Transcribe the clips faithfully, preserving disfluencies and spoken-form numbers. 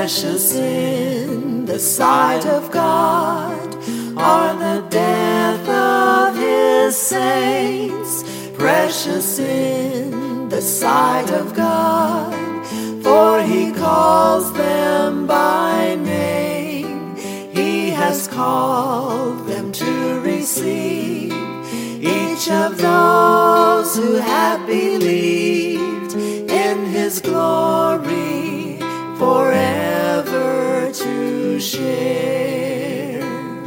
Precious in the sight of God are the death of his saints. Precious in the sight of God, for he calls them by name. He has called them to receive each of those who have believed in his glory forever to share.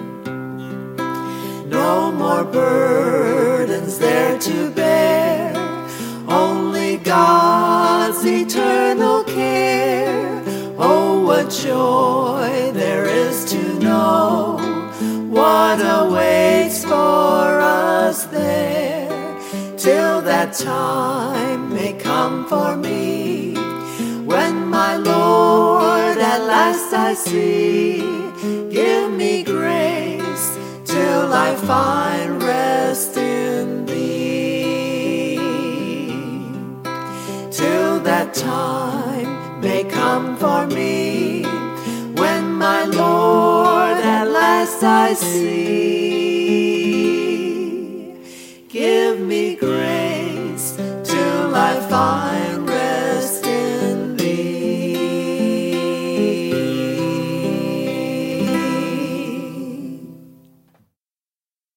No more burdens there to bear, only God's eternal care. Oh, what joy there is to know what awaits for us there, till that time may come for me, when my Lord at last I see. Give me grace till I find rest in thee, till that time may come for me, when my Lord at last I see.